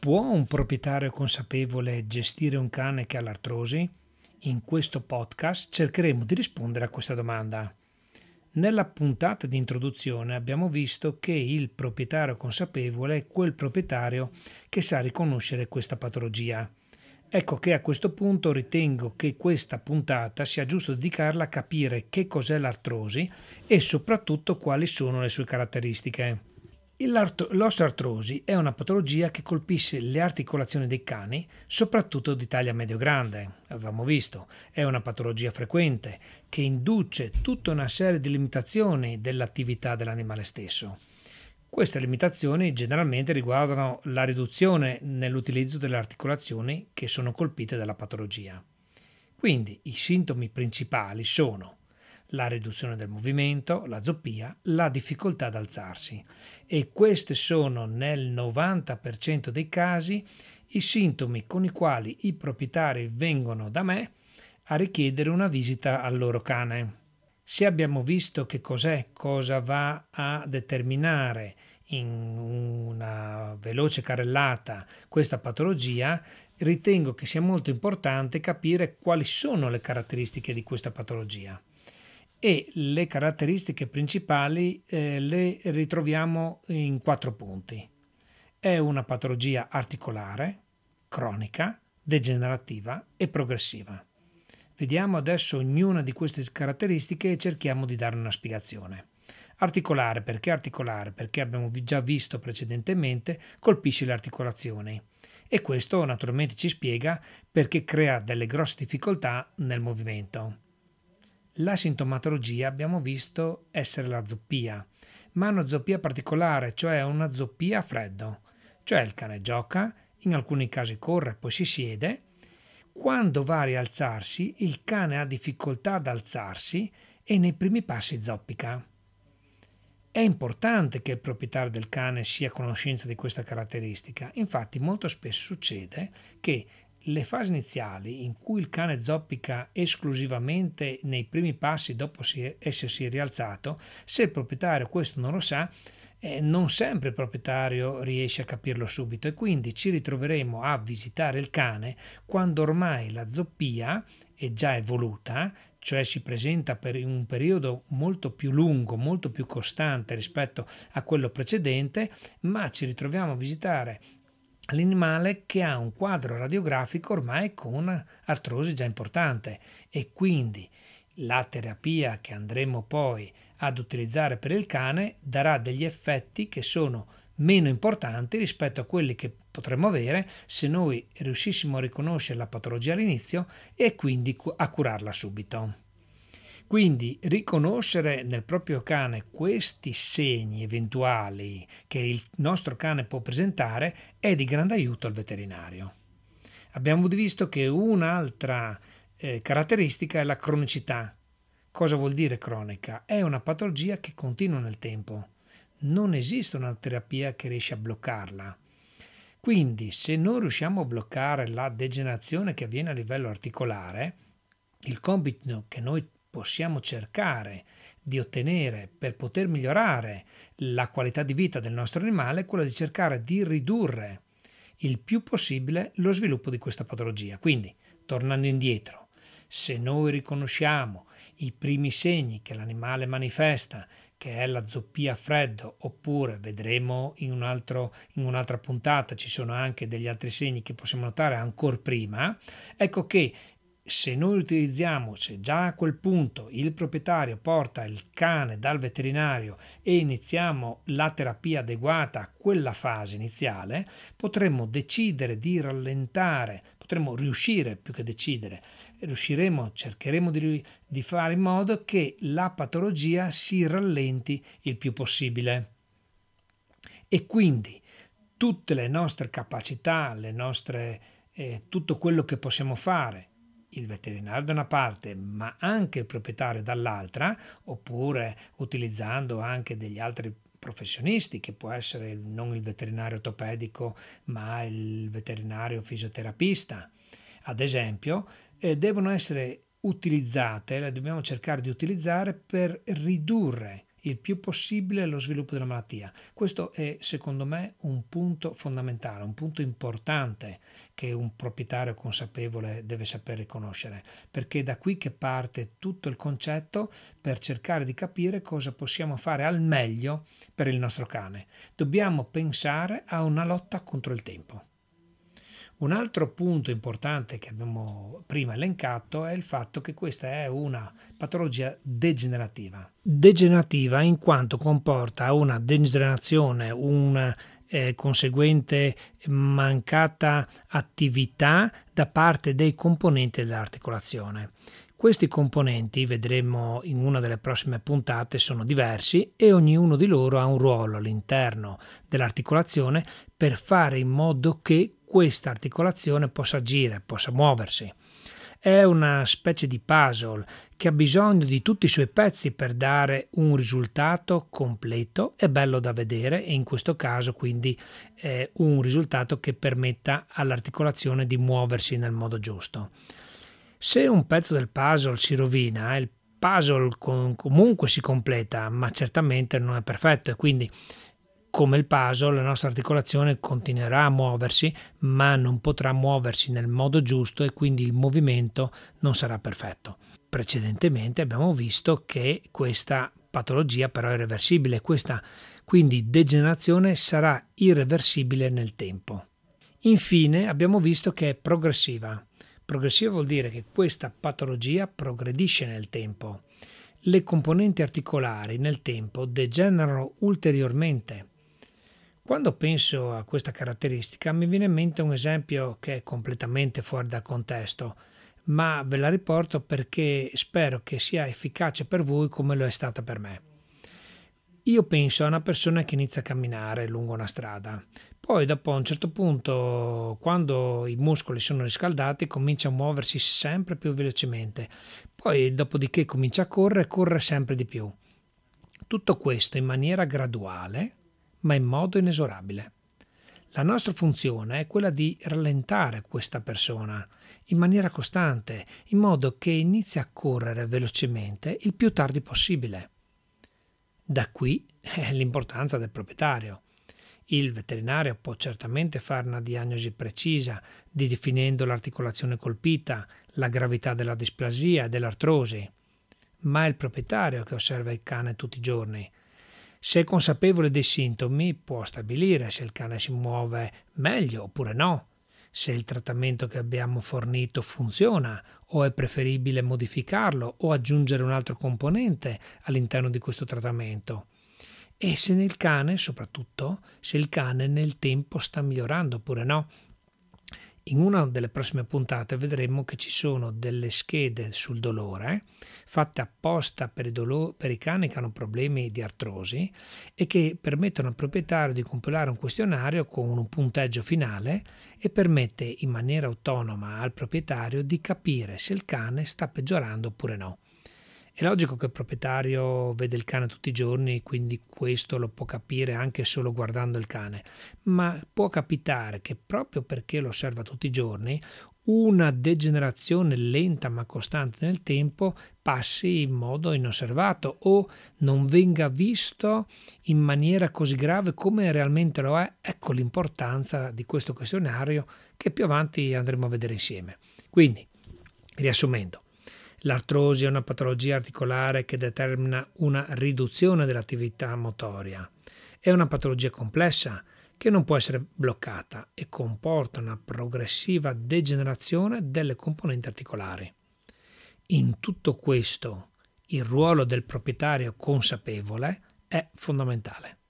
Può un proprietario consapevole gestire un cane che ha l'artrosi? In questo podcast cercheremo di rispondere a questa domanda. Nella puntata di introduzione abbiamo visto che il proprietario consapevole è quel proprietario che sa riconoscere questa patologia. Ecco che a questo punto ritengo che questa puntata sia giusto dedicarla a capire che cos'è l'artrosi e soprattutto quali sono le sue caratteristiche. L'osteoartrosi è una patologia che colpisce le articolazioni dei cani, soprattutto di taglia medio-grande. Avevamo visto, è una patologia frequente che induce tutta una serie di limitazioni dell'attività dell'animale stesso. Queste limitazioni generalmente riguardano la riduzione nell'utilizzo delle articolazioni che sono colpite dalla patologia. Quindi i sintomi principali sono la riduzione del movimento, la zoppia, la difficoltà ad alzarsi e questi sono nel 90% dei casi i sintomi con i quali i proprietari vengono da me a richiedere una visita al loro cane. Se abbiamo visto che cos'è, cosa va a determinare in una veloce carrellata questa patologia, ritengo che sia molto importante capire quali sono le caratteristiche di questa patologia. E le caratteristiche principali le ritroviamo in 4 punti. È una patologia articolare, cronica, degenerativa e progressiva. Vediamo adesso ognuna di queste caratteristiche e cerchiamo di dare una spiegazione. Articolare? Perché abbiamo già visto precedentemente, colpisce le articolazioni. E questo naturalmente ci spiega perché crea delle grosse difficoltà nel movimento. La sintomatologia abbiamo visto essere la zoppia, ma una zoppia particolare, cioè una zoppia a freddo, cioè il cane gioca, in alcuni casi corre, poi si siede. Quando va a rialzarsi, il cane ha difficoltà ad alzarsi e nei primi passi zoppica. È importante che il proprietario del cane sia a conoscenza di questa caratteristica, infatti molto spesso succede che le fasi iniziali in cui il cane zoppica esclusivamente nei primi passi dopo essersi rialzato, se il proprietario questo non lo sa, non sempre il proprietario riesce a capirlo subito e quindi ci ritroveremo a visitare il cane quando ormai la zoppia è già evoluta, cioè si presenta per un periodo molto più lungo, molto più costante rispetto a quello precedente, ma ci ritroviamo a visitare l'animale che ha un quadro radiografico ormai con artrosi già importante e quindi la terapia che andremo poi ad utilizzare per il cane darà degli effetti che sono meno importanti rispetto a quelli che potremmo avere se noi riuscissimo a riconoscere la patologia all'inizio e quindi a curarla subito. Quindi riconoscere nel proprio cane questi segni eventuali che il nostro cane può presentare è di grande aiuto al veterinario. Abbiamo visto che un'altra caratteristica è la cronicità. Cosa vuol dire cronica? È una patologia che continua nel tempo. Non esiste una terapia che riesce a bloccarla. Quindi, se non riusciamo a bloccare la degenerazione che avviene a livello articolare, il compito che noi possiamo cercare di ottenere per poter migliorare la qualità di vita del nostro animale è quello di cercare di ridurre il più possibile lo sviluppo di questa patologia. Quindi, tornando indietro, se noi riconosciamo i primi segni che l'animale manifesta, che è la zoppia a freddo, oppure vedremo in un'altra puntata ci sono anche degli altri segni che possiamo notare ancora prima, ecco che se noi utilizziamo, se già a quel punto il proprietario porta il cane dal veterinario e iniziamo la terapia adeguata a quella fase iniziale, potremmo decidere di rallentare, potremmo riuscire più che decidere, cercheremo di fare in modo che la patologia si rallenti il più possibile. E quindi tutte le nostre capacità, tutto quello che possiamo fare, il veterinario da una parte, ma anche il proprietario dall'altra, oppure utilizzando anche degli altri professionisti, che può essere non il veterinario ortopedico, ma il veterinario fisioterapista, ad esempio, devono essere utilizzate, le dobbiamo cercare di utilizzare per ridurre il più possibile lo sviluppo della malattia. Questo è secondo me un punto fondamentale, un punto importante che un proprietario consapevole deve saper riconoscere, perché è da qui che parte tutto il concetto per cercare di capire cosa possiamo fare al meglio per il nostro cane. Dobbiamo pensare a una lotta contro il tempo. Un altro punto importante che abbiamo prima elencato è il fatto che questa è una patologia degenerativa. Degenerativa in quanto comporta una degenerazione, una conseguente mancata attività da parte dei componenti dell'articolazione. Questi componenti, vedremo in una delle prossime puntate, sono diversi e ognuno di loro ha un ruolo all'interno dell'articolazione per fare in modo che questa articolazione possa agire, possa muoversi. È una specie di puzzle che ha bisogno di tutti i suoi pezzi per dare un risultato completo e bello da vedere, e in questo caso quindi un risultato che permetta all'articolazione di muoversi nel modo giusto. Se un pezzo del puzzle si rovina, il puzzle comunque si completa, ma certamente non è perfetto, e quindi come il puzzle la nostra articolazione continuerà a muoversi, ma non potrà muoversi nel modo giusto e quindi il movimento non sarà perfetto. Precedentemente abbiamo visto che questa patologia però è reversibile, questa quindi degenerazione sarà irreversibile nel tempo. Infine abbiamo visto che è progressiva. Progressiva vuol dire che questa patologia progredisce nel tempo. Le componenti articolari nel tempo degenerano ulteriormente. Quando penso a questa caratteristica mi viene in mente un esempio che è completamente fuori dal contesto, ma ve la riporto perché spero che sia efficace per voi come lo è stata per me. Io penso a una persona che inizia a camminare lungo una strada, poi dopo a un certo punto, quando i muscoli sono riscaldati, comincia a muoversi sempre più velocemente, poi dopodiché comincia a corre sempre di più. Tutto questo in maniera graduale, ma in modo inesorabile. La nostra funzione è quella di rallentare questa persona in maniera costante, in modo che inizi a correre velocemente il più tardi possibile. Da qui l'importanza del proprietario. Il veterinario può certamente fare una diagnosi precisa, definendo l'articolazione colpita, la gravità della displasia e dell'artrosi, ma è il proprietario che osserva il cane tutti i giorni. Se è consapevole dei sintomi, può stabilire se il cane si muove meglio oppure no, se il trattamento che abbiamo fornito funziona o è preferibile modificarlo o aggiungere un altro componente all'interno di questo trattamento. E se nel cane, soprattutto, se il cane nel tempo sta migliorando oppure no. In una delle prossime puntate vedremo che ci sono delle schede sul dolore fatte apposta per i cani che hanno problemi di artrosi e che permettono al proprietario di compilare un questionario con un punteggio finale e permette in maniera autonoma al proprietario di capire se il cane sta peggiorando oppure no. È logico che il proprietario vede il cane tutti i giorni, quindi questo lo può capire anche solo guardando il cane, ma può capitare che proprio perché lo osserva tutti i giorni, una degenerazione lenta ma costante nel tempo passi in modo inosservato o non venga visto in maniera così grave come realmente lo è. Ecco l'importanza di questo questionario che più avanti andremo a vedere insieme. Quindi, riassumendo, l'artrosi è una patologia articolare che determina una riduzione dell'attività motoria. È una patologia complessa che non può essere bloccata e comporta una progressiva degenerazione delle componenti articolari. In tutto questo, il ruolo del proprietario consapevole è fondamentale.